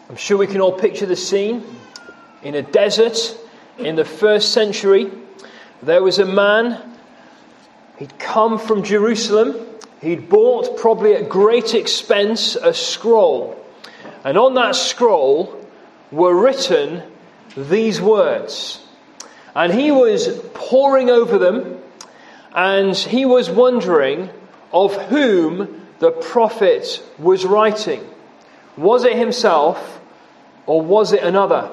I'm sure we can all picture the scene. In a desert in the first century, there was a man. He'd come from Jerusalem. He'd bought, probably at great expense, a scroll. And on that scroll were written these words. And he was poring over them, and he was wondering of whom the prophet was writing. Was it himself, or was it another?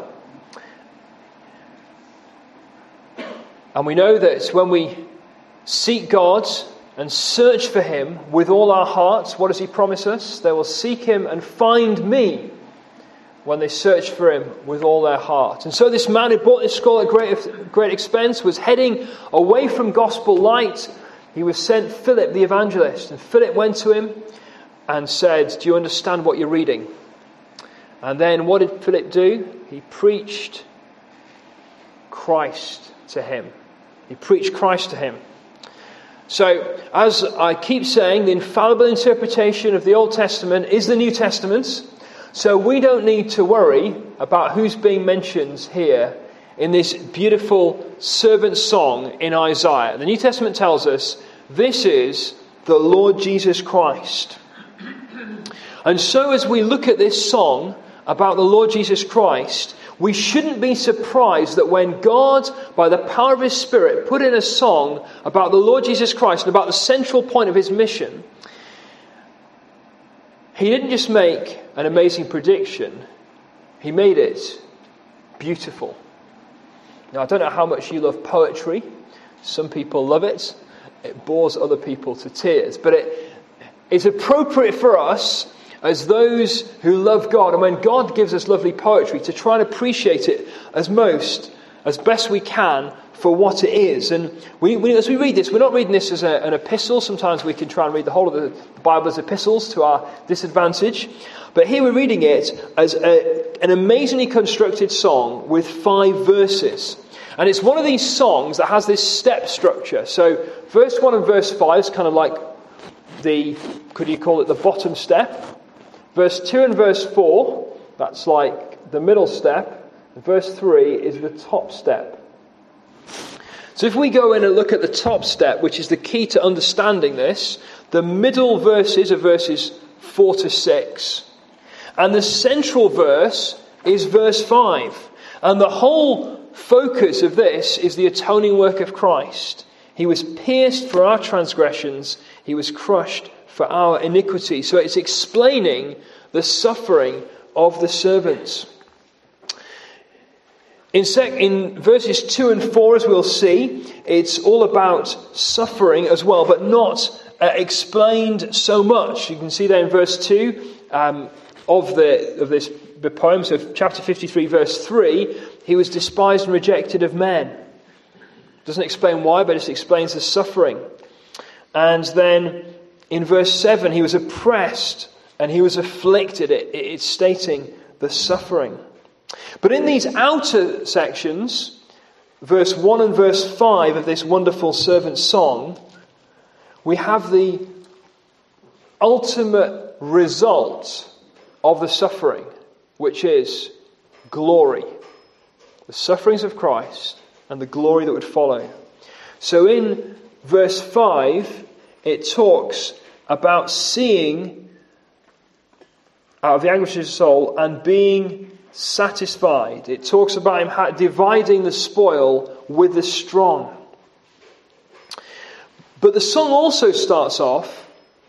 And we know that when we seek God and search for Him with all our hearts, what does He promise us? They will seek Him and find me when they search for Him with all their heart. And so this man who bought this scroll at great expense was heading away from gospel light. He was sent Philip the evangelist, and Philip went to him and said, "Do you understand what you're reading?" And then what did Philip do? He preached Christ to him. He preached Christ to him. So, as I keep saying, the infallible interpretation of the Old Testament is the New Testament. So we don't need to worry about who's being mentioned here in this beautiful servant song in Isaiah. The New Testament tells us this is the Lord Jesus Christ. And so as we look at this song about the Lord Jesus Christ, we shouldn't be surprised that when God, by the power of His Spirit, put in a song about the Lord Jesus Christ and about the central point of His mission, He didn't just make an amazing prediction, He made it beautiful. Now, I don't know how much you love poetry. Some people love it. It bores other people to tears. But it's appropriate for us as those who love God, and when God gives us lovely poetry, to try and appreciate it as best we can for what it is. And as we read this, we're not reading this as an epistle. Sometimes we can try and read the whole of the Bible as epistles to our disadvantage. But here we're reading it as an amazingly constructed song with 5 verses. And it's one of these songs that has this step structure. So verse 1 and verse 5 is kind of like could you call it the bottom step? Verse 2 and verse 4, that's like the middle step. Verse 3 is the top step. So if we go in and look at the top step, which is the key to understanding this, the middle verses are verses 4 to 6. And the central verse is verse 5. And the whole focus of this is the atoning work of Christ. He was pierced for our transgressions. He was crushed for our iniquity. So it's explaining the suffering of the servants. In verses 2 and 4, as we'll see, it's all about suffering as well, but not explained so much. You can see there in verse 2 of the poem, so chapter 53, verse 3, he was despised and rejected of men. Doesn't explain why, but it explains the suffering. And then in verse 7, he was oppressed and he was afflicted. It's stating the suffering. But in these outer sections, verse 1 and verse 5 of this wonderful servant song, we have the ultimate result of the suffering, which is glory. The sufferings of Christ and the glory that would follow. So in verse 5, it talks about seeing out of the anguish of his soul and being satisfied. It talks about him dividing the spoil with the strong. But the song also starts off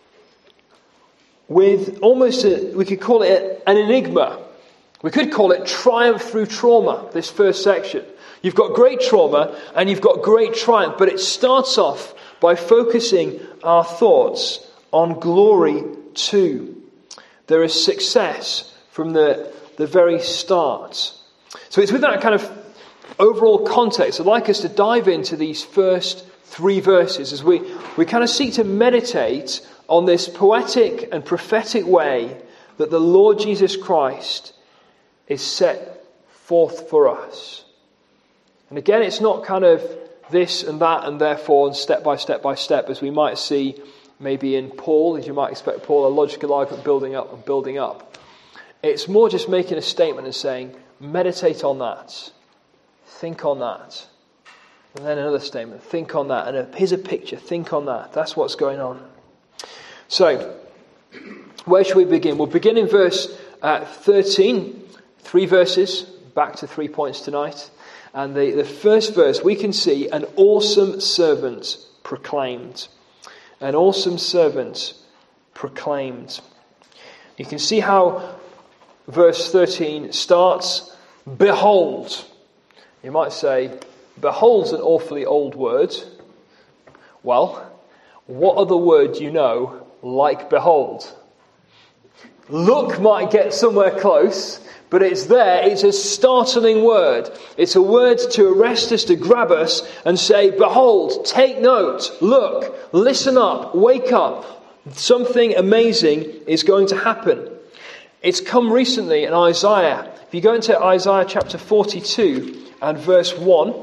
with almost, we could call it an enigma. We could call it triumph through trauma, this first section. You've got great trauma and you've got great triumph, but it starts off by focusing our thoughts on glory too. There is success from the very start. So it's with that kind of overall context I'd like us to dive into these first 3 verses as we kind of seek to meditate on this poetic and prophetic way that the Lord Jesus Christ is set forth for us. And again, it's not kind of this and that and therefore and step by step as we might see maybe in Paul, as you might expect Paul, a logical argument building up and building up. It's more just making a statement and saying, meditate on that. Think on that. And then another statement, think on that. And here's a picture, think on that. That's what's going on. So, where should we begin? We'll begin in verse 13. 3 verses, back to 3 points tonight. And the first verse, we can see an awesome servant proclaimed. An awesome servant proclaimed. You can see how verse 13 starts, behold. You might say, behold's an awfully old word. Well, what other word do you know like behold? Look might get somewhere close, but it's there. It's a startling word. It's a word to arrest us, to grab us and say, behold, take note, look, listen up, wake up. Something amazing is going to happen. It's come recently in Isaiah. If you go into Isaiah chapter 42 and verse 1,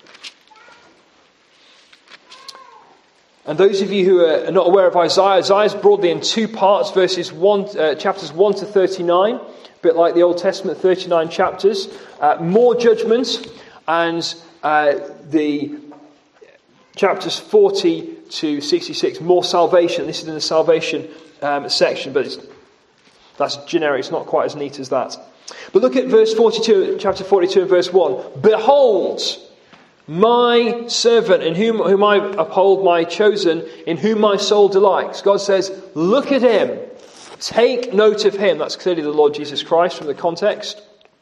and those of you who are not aware of Isaiah, Isaiah is broadly in 2 parts, chapters 1 to 39, a bit like the Old Testament, 39 chapters. More judgment, and the chapters 40 to 66, more salvation. This is in the salvation section, but that's generic, it's not quite as neat as that. But look at verse 42, chapter 42 and verse 1. Behold, my servant, in whom I uphold, my chosen, in whom my soul delights. God says, look at him. Take note of him. That's clearly the Lord Jesus Christ from the context.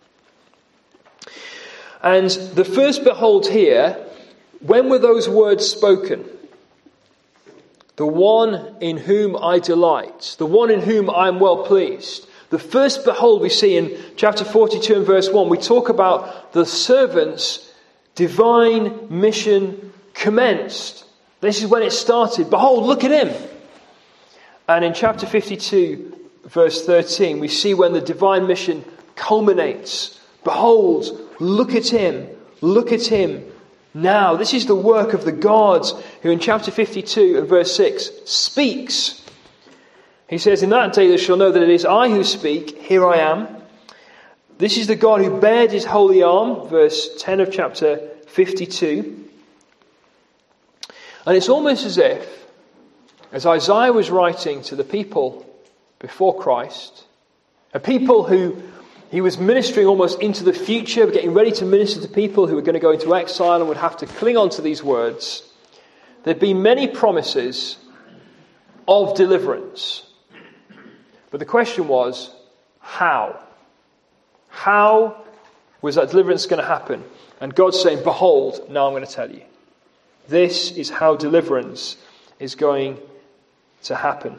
And the first behold here, when were those words spoken? The one in whom I delight. The one in whom I am well pleased. The first behold we see in chapter 42 and verse 1. We talk about the servant's divine mission commenced. This is when it started. Behold, look at him. And in chapter 52, verse 13, we see when the divine mission culminates. Behold, look at him. Look at him now. This is the work of the God who in chapter 52 and verse 6 speaks. He says, in that day they shall know that it is I who speak. Here I am. This is the God who bared his holy arm, verse 10 of chapter 52. And it's almost as if, as Isaiah was writing to the people before Christ, a people who he was ministering almost into the future, getting ready to minister to people who were going to go into exile and would have to cling on to these words, there'd been many promises of deliverance. But the question was, how? How was that deliverance going to happen? And God's saying, behold, now I'm going to tell you. This is how deliverance is going to happen.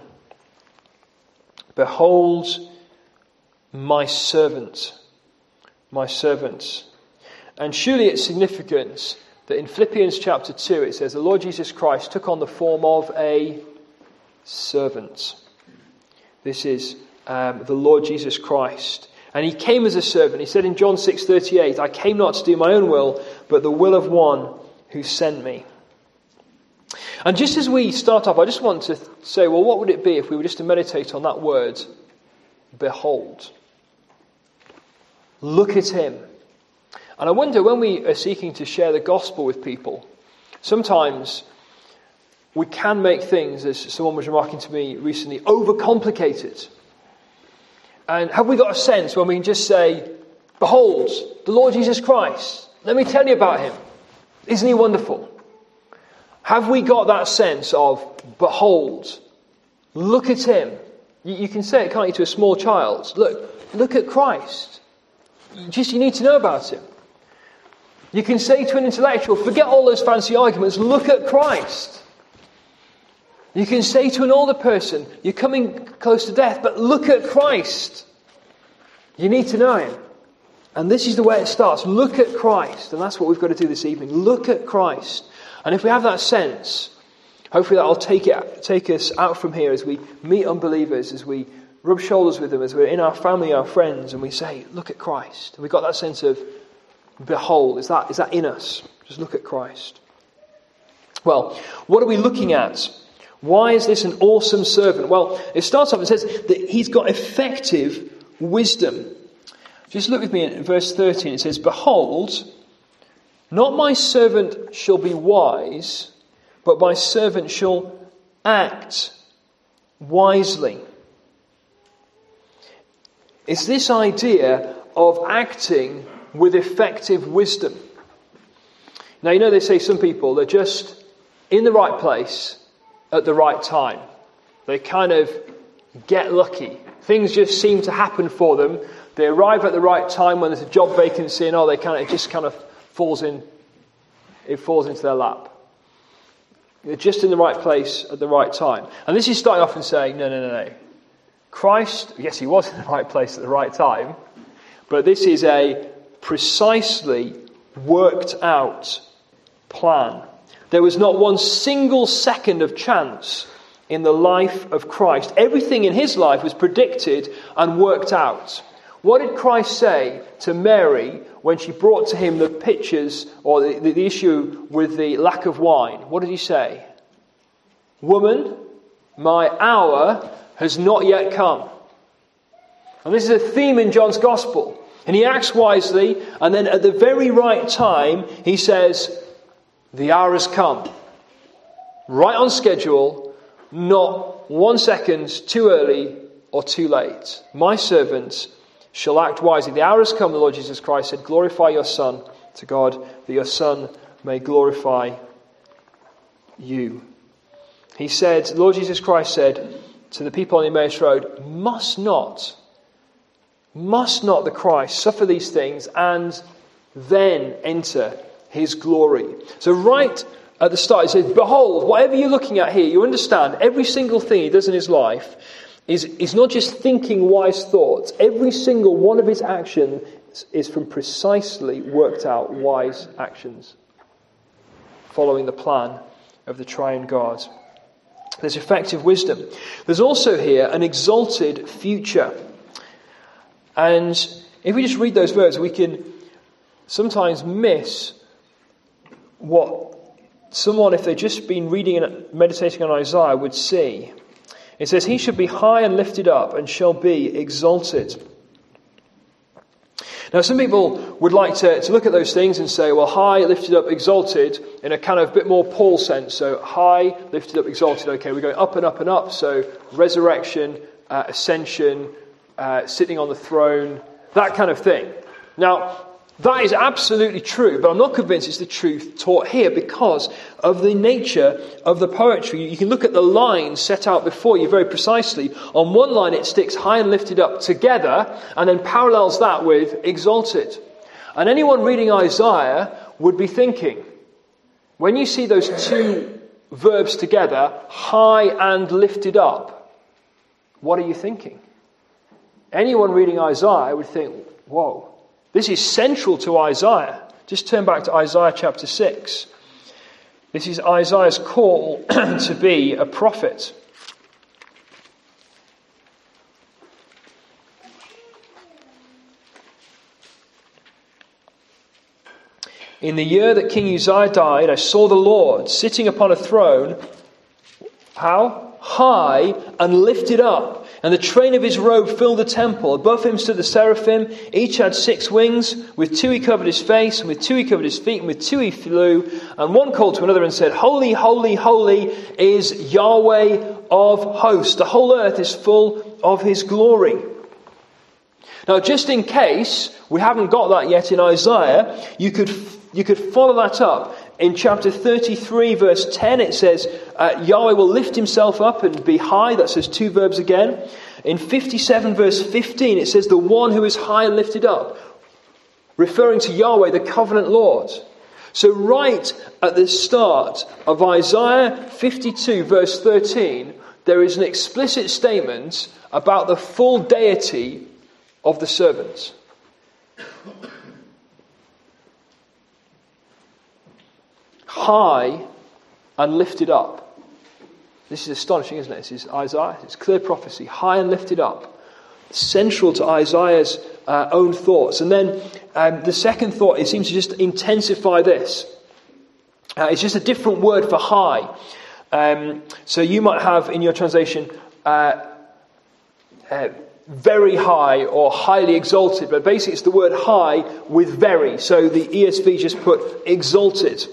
Behold, my servant. My servant. And surely it's significant that in Philippians chapter 2 it says, the Lord Jesus Christ took on the form of a servant. This is the Lord Jesus Christ. And he came as a servant. He said in John 6:38, I came not to do my own will, but the will of one who sent me. And just as we start off, I just want to say, well, what would it be if we were just to meditate on that word, behold? Look at him. And I wonder, when we are seeking to share the gospel with people, sometimes we can make things, as someone was remarking to me recently, overcomplicated. And have we got a sense when we can just say, behold, the Lord Jesus Christ, let me tell you about him. Isn't he wonderful? Have we got that sense of, behold, look at him? You can say it, can't you, to a small child? Look at Christ. You need to know about him. You can say to an intellectual, forget all those fancy arguments, look at Christ. You can say to an older person, you're coming close to death, but look at Christ. You need to know him. And this is the way it starts. Look at Christ. And that's what we've got to do this evening. Look at Christ. And if we have that sense, hopefully that will take us out from here as we meet unbelievers, as we rub shoulders with them, as we're in our family, our friends, and we say, look at Christ. And we've got that sense of, behold, is that in us? Just look at Christ. Well, what are we looking at? Why is this an awesome servant? Well, it starts off and says that he's got effective wisdom. Just look with me at verse 13. It says, "Behold, not my servant shall be wise, but my servant shall act wisely." It's this idea of acting with effective wisdom. Now, you know, they say some people are just in the right place at the right time. They kind of get lucky. Things just seem to happen for them. They arrive at the right time when there's a job vacancy, and it just kind of falls into their lap. They're just in the right place at the right time. And this is starting off and saying, no. Christ, yes, he was in the right place at the right time, but this is a precisely worked out plan. There was not one single second of chance in the life of Christ. Everything in his life was predicted and worked out. What did Christ say to Mary when she brought to him the pictures or the issue with the lack of wine? What did he say? "Woman, my hour has not yet come." And this is a theme in John's Gospel. And he acts wisely, and then at the very right time, he says, "The hour has come." Right on schedule, not 1 second too early or too late. "My servant shall act wisely." The hour has come, the Lord Jesus Christ said, "Glorify your Son to God, that your Son may glorify you." He said, the Lord Jesus Christ said to the people on the Emmaus Road, must not the Christ suffer these things and then enter his glory? So right at the start, he says, "Behold," whatever you're looking at here, you understand every single thing he does in his life is not just thinking wise thoughts. Every single one of his actions is from precisely worked out wise actions, following the plan of the triune God. There's effective wisdom. There's also here an exalted future. And if we just read those verbs, we can sometimes miss what someone, if they've just been reading and meditating on Isaiah, would see. It says, "He shall be high and lifted up and shall be exalted." Now, some people would like to look at those things and say, well, high, lifted up, exalted, in a kind of bit more Paul sense. So high, lifted up, exalted. Okay, we're going up and up and up. So resurrection, ascension, sitting on the throne, that kind of thing. Now, that is absolutely true, but I'm not convinced it's the truth taught here because of the nature of the poetry. You can look at the lines set out before you very precisely. On one line it sticks high and lifted up together and then parallels that with exalted. And anyone reading Isaiah would be thinking, when you see those two verbs together, high and lifted up, what are you thinking? Anyone reading Isaiah would think, whoa, this is central to Isaiah. Just turn back to Isaiah chapter 6. This is Isaiah's call to be a prophet. "In the year that King Uzziah died, I saw the Lord sitting upon a throne." How? "High and lifted up. And the train of his robe filled the temple. Above him stood the seraphim. Each had 6 wings. With 2 he covered his face, and with 2 he covered his feet, and with 2 he flew. And one called to another and said, Holy, holy, holy is Yahweh of hosts. The whole earth is full of his glory." Now, just in case we haven't got that yet in Isaiah, you could follow that up. In chapter 33, verse 10, it says, Yahweh will lift himself up and be high. That says 2 verbs again. In 57, verse 15, it says, the one who is high and lifted up, referring to Yahweh, the covenant Lord. So right at the start of Isaiah 52, verse 13, there is an explicit statement about the full deity of the servant. High and lifted up. This is astonishing, isn't it? This is Isaiah. It's clear prophecy. High and lifted up. Central to Isaiah's own thoughts. And then the second thought, it seems to just intensify this. It's just a different word for high. very high or highly exalted, but basically it's the word high with very. So the ESV just put exalted.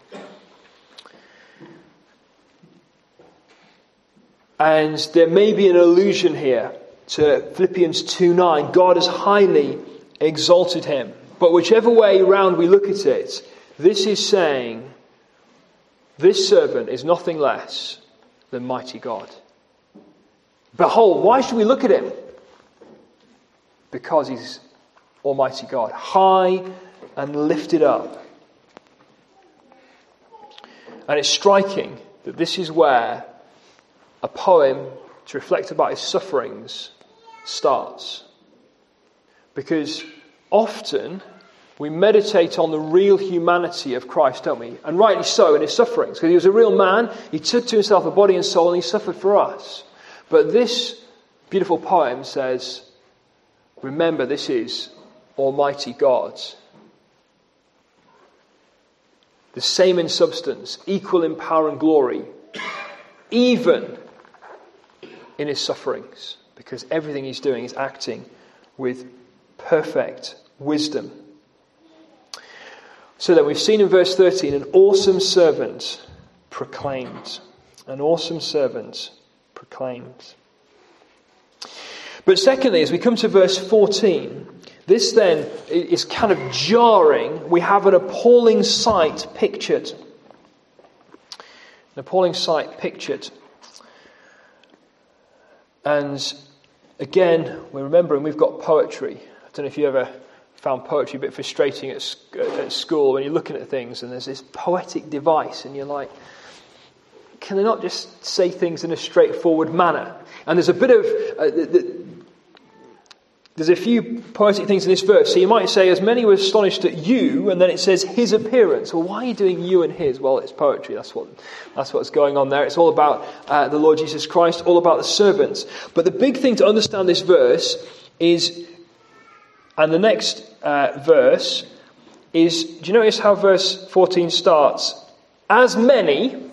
And there may be an allusion here to Philippians 2:9. God has highly exalted him. But whichever way round we look at it, this is saying this servant is nothing less than mighty God. Behold, why should we look at him? Because he's Almighty God, high and lifted up. And it's striking that this is where a poem to reflect about his sufferings starts. Because often we meditate on the real humanity of Christ, don't we? And rightly so in his sufferings. Because he was a real man, he took to himself a body and soul, and he suffered for us. But this beautiful poem says, remember, this is Almighty God. The same in substance, equal in power and glory, even in his sufferings, because everything he's doing is acting with perfect wisdom. So then we've seen in verse 13, an awesome servant proclaimed. An awesome servant proclaimed. But secondly, as we come to verse 14, this then is kind of jarring. We have an appalling sight pictured. An appalling sight pictured. And again, we're remembering we've got poetry. I don't know if you ever found poetry a bit frustrating at school when you're looking at things and there's this poetic device and you're like, can they not just say things in a straightforward manner? And there's a bit of... There's a few poetic things in this verse. So you might say, as many were astonished at you, and then it says his appearance. Well, why are you doing you and his? Well, it's poetry. That's what's going on there. It's all about the Lord Jesus Christ, all about the servants. But the big thing to understand this verse is, and the next verse is, do you notice how verse 14 starts? As many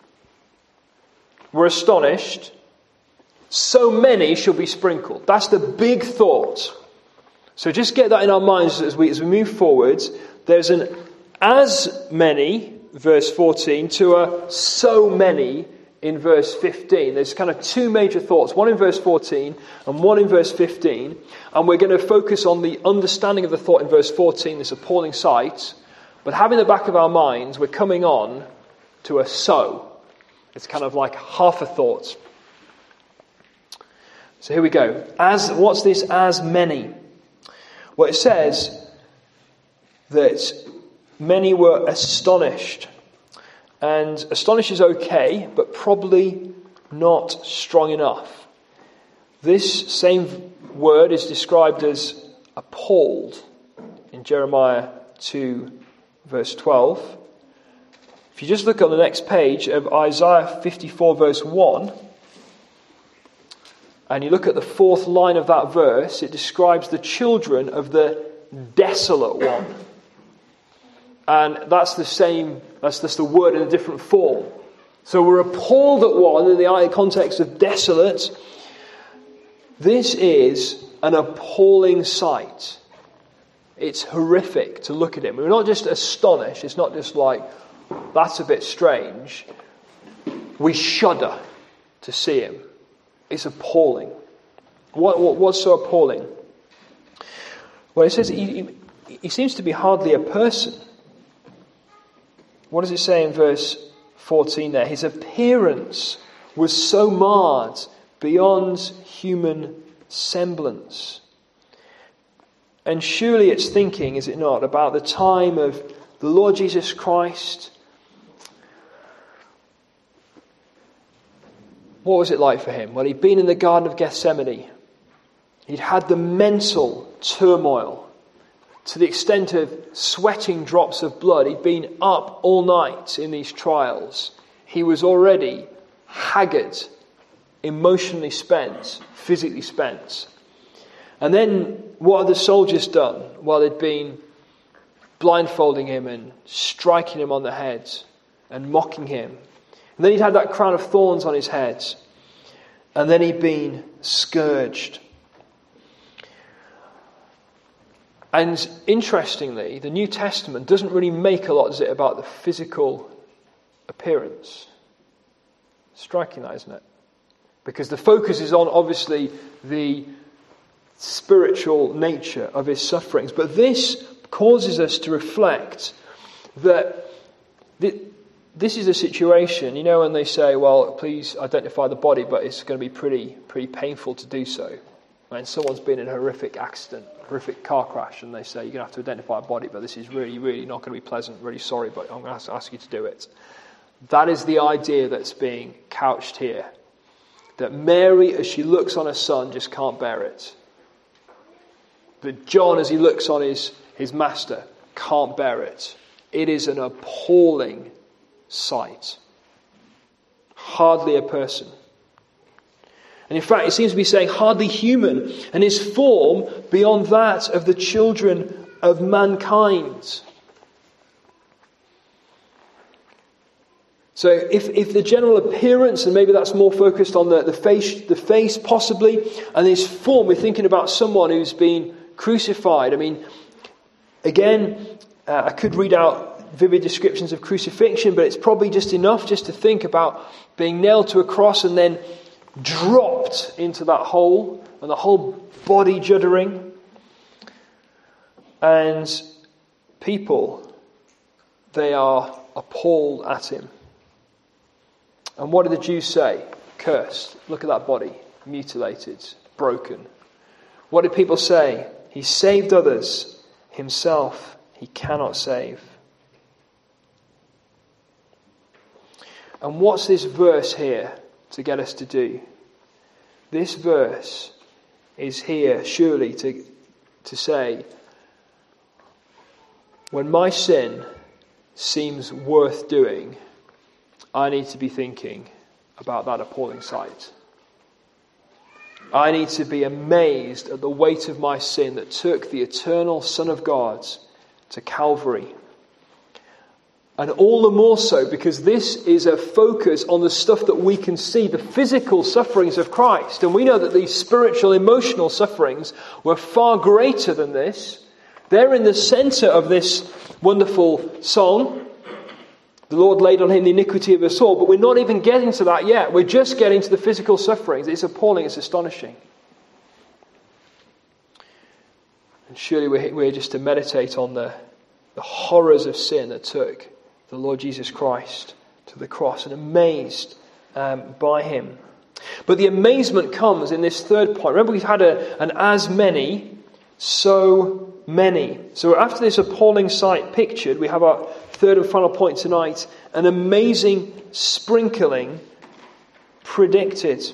were astonished, so many shall be sprinkled. That's the big thought. So just get that in our minds as we move forward. There's an as many, verse 14, to a so many in verse 15. There's kind of two major thoughts, one in verse 14 and one in verse 15. And we're going to focus on the understanding of the thought in verse 14, this appalling sight. But having in the back of our minds, we're coming on to a so. It's kind of like half a thought. So here we go. What's this as many? Well, it says that many were astonished. And astonished is okay, but probably not strong enough. This same word is described as appalled in Jeremiah 2, verse 12. If you just look on the next page of Isaiah 54, verse 1, and you look at the fourth line of that verse, it describes the children of the desolate one. And that's the same, that's just the word in a different form. So we're appalled at one in the context of desolate. This is an appalling sight. It's horrific to look at him. We're not just astonished. It's not just like, that's a bit strange. We shudder to see him. It's appalling. What's so appalling? Well, it says he seems to be hardly a person. What does it say in verse 14 there? His appearance was so marred beyond human semblance. And surely it's thinking, is it not, about the time of the Lord Jesus Christ. What was it like for him? Well, he'd been in the Garden of Gethsemane. He'd had the mental turmoil to the extent of sweating drops of blood. He'd been up all night in these trials. He was already haggard, emotionally spent, physically spent. And then what had the soldiers done? Well, they'd been blindfolding him and striking him on the head and mocking him. And then he'd had that crown of thorns on his head. And then he'd been scourged. And interestingly, the New Testament doesn't really make a lot, does it, about the physical appearance. Striking that, isn't it? Because the focus is on, obviously, the spiritual nature of his sufferings. But this causes us to reflect that this is a situation, when they say, well, please identify the body, but it's going to be pretty painful to do so. When someone's been in a horrific accident, horrific car crash, and they say, you're going to have to identify a body, but this is really, really not going to be pleasant, really sorry, but I'm going to ask you to do it. That is the idea that's being couched here. That Mary, as she looks on her son, just can't bear it. That John, as he looks on his master, can't bear it. It is an appalling sight. Hardly a person. And in fact, it seems to be saying hardly human, and his form beyond that of the children of mankind. So if the general appearance, and maybe that's more focused on the face possibly, and his form, we're thinking about someone who's been crucified. I mean, again, I could read out vivid descriptions of crucifixion, but it's probably just enough just to think about being nailed to a cross and then dropped into that hole, and the whole body juddering. And people, they are appalled at him. And what did the Jews say? Cursed. Look at that body. Mutilated. Broken. What did people say? He saved others. Himself he cannot save. And what's this verse here to get us to do? This verse is here surely to say, when my sin seems worth doing, I need to be thinking about that appalling sight. I need to be amazed at the weight of my sin that took the eternal Son of God to Calvary. And all the more so because this is a focus on the stuff that we can see, the physical sufferings of Christ. And we know that these spiritual, emotional sufferings were far greater than this. They're in the center of this wonderful song. The Lord laid on him the iniquity of us all. But we're not even getting to that yet. We're just getting to the physical sufferings. It's appalling. It's astonishing. And surely we're just to meditate on the horrors of sin that took the Lord Jesus Christ to the cross, and amazed by him. But the amazement comes in this third point. Remember, we've had an as many, so many. So after this appalling sight pictured, we have our third and final point tonight, an amazing sprinkling predicted.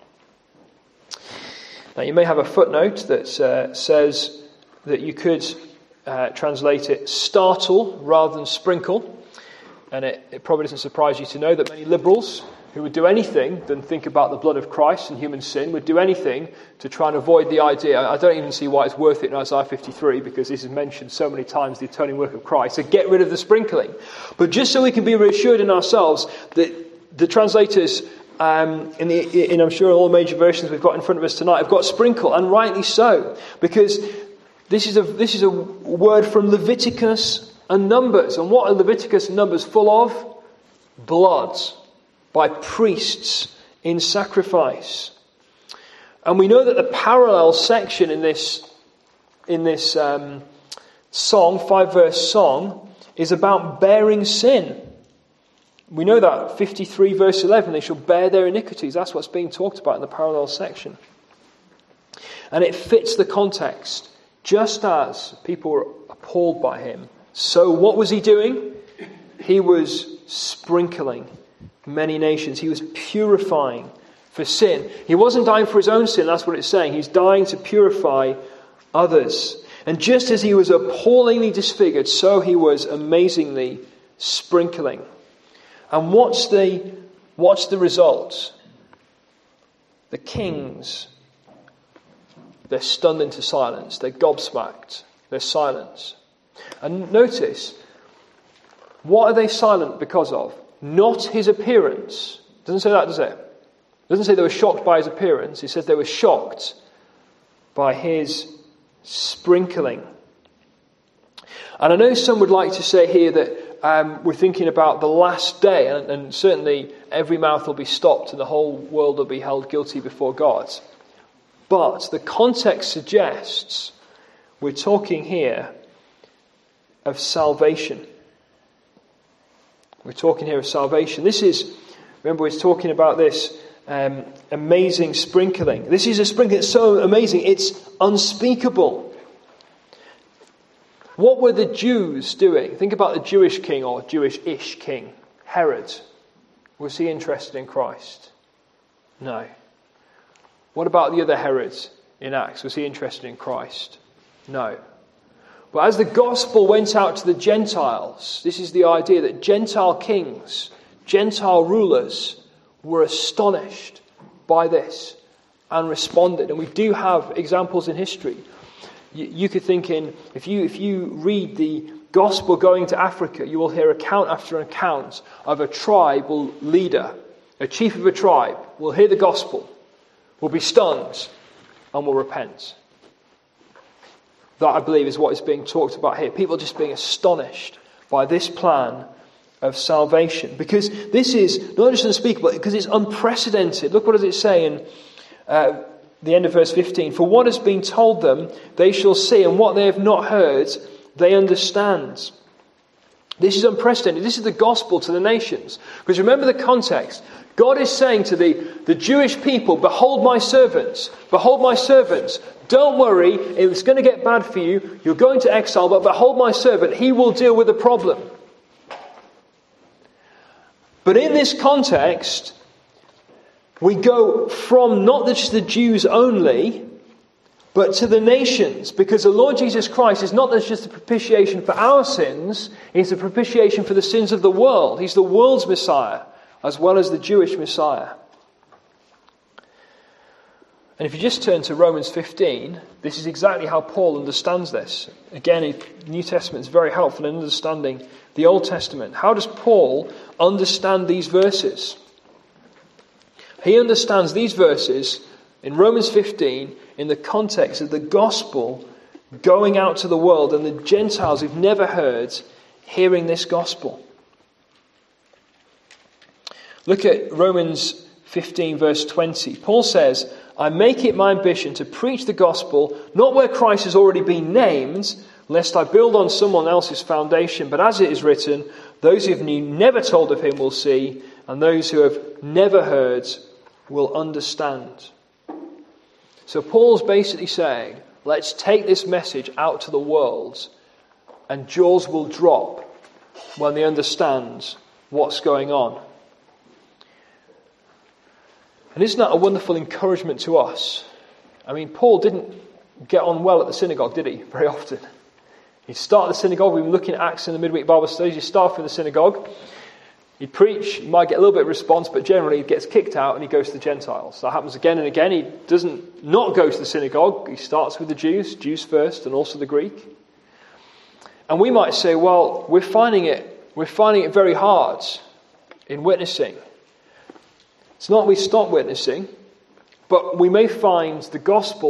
Now you may have a footnote that says that you could translate it startle rather than sprinkle. And it probably doesn't surprise you to know that many liberals who would do anything than think about the blood of Christ and human sin would do anything to try and avoid the idea. I don't even see why it's worth it in Isaiah 53, because this is mentioned so many times, the atoning work of Christ. So get rid of the sprinkling. But just so we can be reassured in ourselves that the translators, in I'm sure all major versions we've got in front of us tonight, have got sprinkle, and rightly so, because this is a word from Leviticus and Numbers. And what are Leviticus and Numbers full of? Blood by priests in sacrifice. And we know that the parallel section in this song, 5-verse song, is about bearing sin. We know that 53 verse 11, they shall bear their iniquities. That's what's being talked about in the parallel section. And it fits the context. Just as people were appalled by him, so what was he doing? He was sprinkling many nations. He was purifying for sin. He wasn't dying for his own sin, that's what it's saying. He's dying to purify others. And just as he was appallingly disfigured, so he was amazingly sprinkling. And what's the result? The kings, they're stunned into silence. They're gobsmacked. They're silenced. And notice, what are they silent because of? Not his appearance. It doesn't say that, does it? It doesn't say they were shocked by his appearance. It says they were shocked by his sprinkling. And I know some would like to say here that we're thinking about the last day, and certainly every mouth will be stopped and the whole world will be held guilty before God. But the context suggests we're talking here of salvation. We're talking here of salvation. Remember we're talking about this amazing sprinkling. This is a sprinkling that's so amazing, it's unspeakable. What were the Jews doing? Think about the Jewish king, or Jewish-ish king, Herod. Was he interested in Christ? No. What about the other Herods in Acts? Was he interested in Christ? No. But as the gospel went out to the Gentiles, this is the idea that Gentile kings, Gentile rulers were astonished by this and responded. And we do have examples in history. You could think if you read the gospel going to Africa, you will hear account after account of a tribal leader, a chief of a tribe, will hear the gospel, will be stunned, and will repent. That, I believe, is what is being talked about here. People just being astonished by this plan of salvation. Because this is not just unspeakable, because it's unprecedented. Look what does it say in the end of verse 15. For what has been told them, they shall see, and what they have not heard, they understand. This is unprecedented. This is the gospel to the nations. Because remember the context. God is saying to the Jewish people, behold my servants, behold my servants. Don't worry, it's going to get bad for you. You're going to exile, but behold my servant, he will deal with the problem. But in this context, we go from not just the Jews only, but to the nations. Because the Lord Jesus Christ is not just a propitiation for our sins, he's a propitiation for the sins of the world. He's the world's Messiah, as well as the Jewish Messiah. And if you just turn to Romans 15, this is exactly how Paul understands this. Again, the New Testament is very helpful in understanding the Old Testament. How does Paul understand these verses? He understands these verses in Romans 15 in the context of the gospel going out to the world and the Gentiles who've never heard hearing this gospel. Look at Romans 15 verse 20. Paul says, I make it my ambition to preach the gospel, not where Christ has already been named, lest I build on someone else's foundation, but as it is written, those who have never told of him will see, and those who have never heard will understand. So Paul's basically saying, let's take this message out to the world, and jaws will drop when they understand what's going on. And isn't that a wonderful encouragement to us? I mean, Paul didn't get on well at the synagogue, did he? Very often. He'd start at the synagogue. We've been looking at Acts in the midweek Bible studies. You start from the synagogue. He'd preach. He might get a little bit of response, but generally he gets kicked out and he goes to the Gentiles. That happens again and again. He doesn't not go to the synagogue. He starts with the Jews first, and also the Greek. And we might say, well, we're finding it very hard in witnessing. It's not we stop witnessing, but we may find the gospel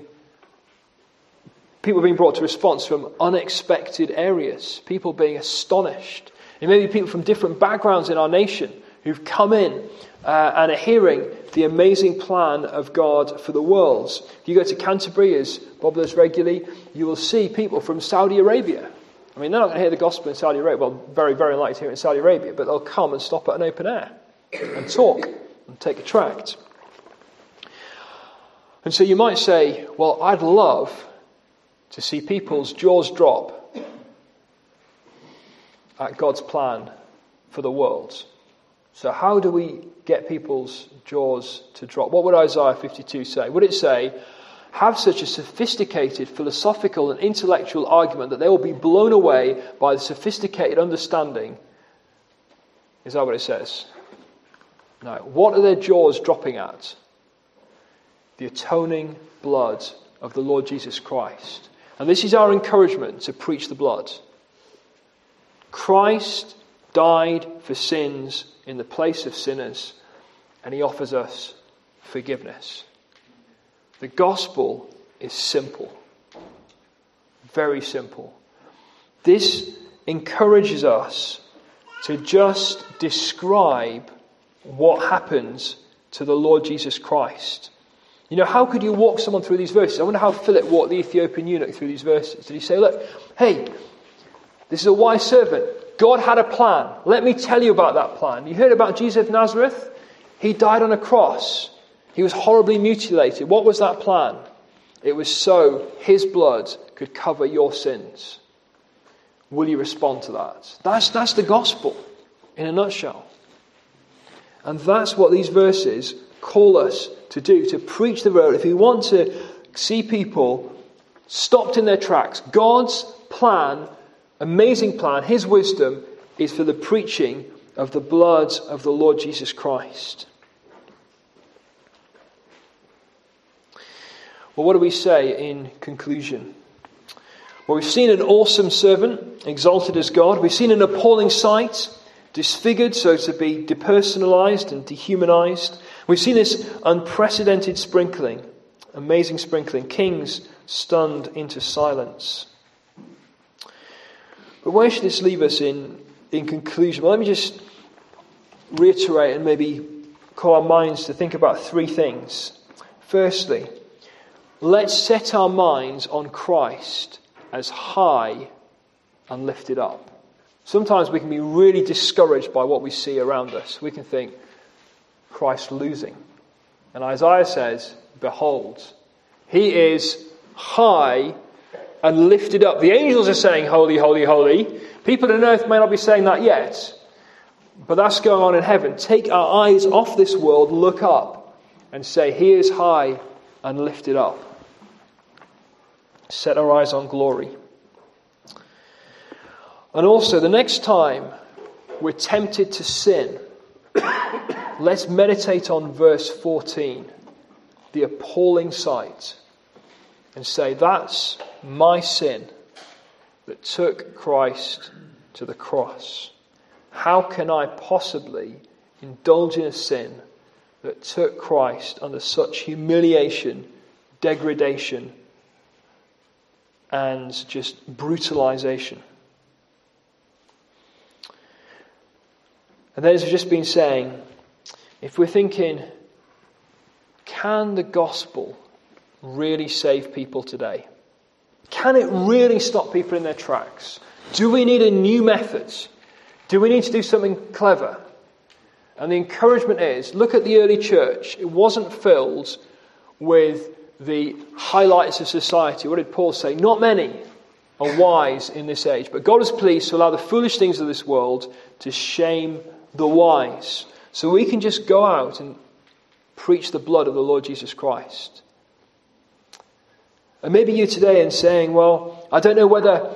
people being brought to response from unexpected areas, people being astonished. It may be people from different backgrounds in our nation who've come in and are hearing the amazing plan of God for the world. If you go to Canterbury, as Bob does regularly, you will see people from Saudi Arabia. I mean, they're not going to hear the gospel in Saudi Arabia. Well, very, very likely to hear it in Saudi Arabia, but they'll come and stop at an open air and talk and take a tract. And so you might say, well, I'd love to see people's jaws drop at God's plan for the world. So how do we get people's jaws to drop? What would Isaiah 52 say? Would it say, have such a sophisticated philosophical and intellectual argument that they will be blown away by the sophisticated understanding? Is that what it says? No. What are their jaws dropping at? The atoning blood of the Lord Jesus Christ. And this is our encouragement to preach the blood. Christ died for sins in the place of sinners, and he offers us forgiveness. The gospel is simple. Very simple. This encourages us to just describe what happens to the Lord Jesus Christ. You know, how could you walk someone through these verses? I wonder how Philip walked the Ethiopian eunuch through these verses. Did he say, look, hey, this is a wise servant. God had a plan. Let me tell you about that plan. You heard about Jesus of Nazareth? He died on a cross. He was horribly mutilated. What was that plan? It was so his blood could cover your sins. Will you respond to that? That's the gospel in a nutshell. And that's what these verses call us to do, to preach the word. If we want to see people stopped in their tracks, God's plan, amazing plan, his wisdom is for the preaching of the blood of the Lord Jesus Christ. Well, what do we say in conclusion? Well, we've seen an awesome servant, exalted as God. We've seen an appalling sight, disfigured so to be depersonalized and dehumanized. We've seen this unprecedented sprinkling, amazing sprinkling, kings stunned into silence. But where should this leave us in conclusion? Well, let me just reiterate and maybe call our minds to think about three things. Firstly, let's set our minds on Christ as high and lifted up. Sometimes we can be really discouraged by what we see around us. We can think, Christ losing. And Isaiah says, behold, he is high and lifted up. The angels are saying, holy, holy, holy. People on earth may not be saying that yet, but that's going on in heaven. Take our eyes off this world, look up, and say, he is high and lifted up. Set our eyes on glory. And also, the next time we're tempted to sin, let's meditate on verse 14, the appalling sight, and say, that's my sin that took Christ to the cross. How can I possibly indulge in a sin that took Christ under such humiliation, degradation, and just brutalization? And then, as we've just been saying, if we're thinking, can the gospel really save people today? Can it really stop people in their tracks? Do we need a new method? Do we need to do something clever? And the encouragement is, look at the early church. It wasn't filled with the highlights of society. What did Paul say? Not many are wise in this age, but God is pleased to allow the foolish things of this world to shame the wise. So we can just go out and preach the blood of the Lord Jesus Christ. And maybe you today and saying, well, I don't know whether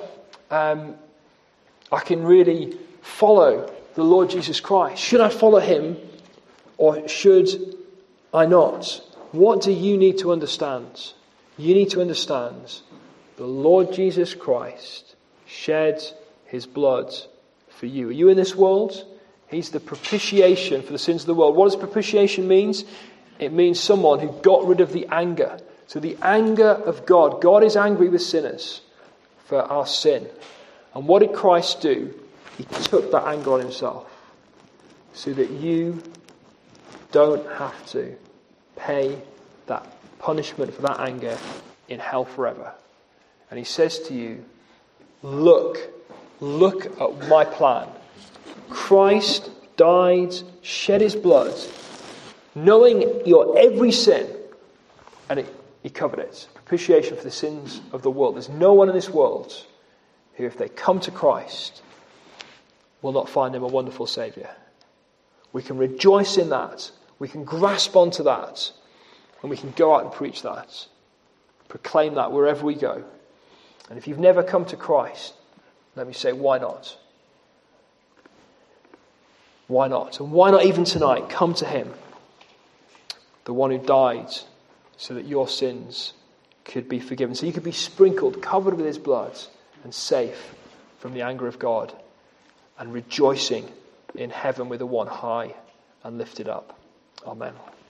I can really follow the Lord Jesus Christ. Should I follow him or should I not? What do you need to understand? You need to understand the Lord Jesus Christ shed his blood for you. Are you in this world? He's the propitiation for the sins of the world. What does propitiation mean? It means someone who got rid of the anger. So the anger of God. God is angry with sinners for our sin. And what did Christ do? He took that anger on himself so that you don't have to pay that punishment for that anger in hell forever. And he says to you, look at my plan. Christ died, shed his blood, knowing your every sin, and he covered it. Propitiation for the sins of the world. There's no one in this world who, if they come to Christ, will not find him a wonderful Saviour. We can rejoice in that. We can grasp onto that. And we can go out and preach that. Proclaim that wherever we go. And if you've never come to Christ, let me say, why not? Why not? And why not even tonight come to him, the one who died so that your sins could be forgiven. So you could be sprinkled, covered with his blood, and safe from the anger of God, and rejoicing in heaven with the one high and lifted up. Amen.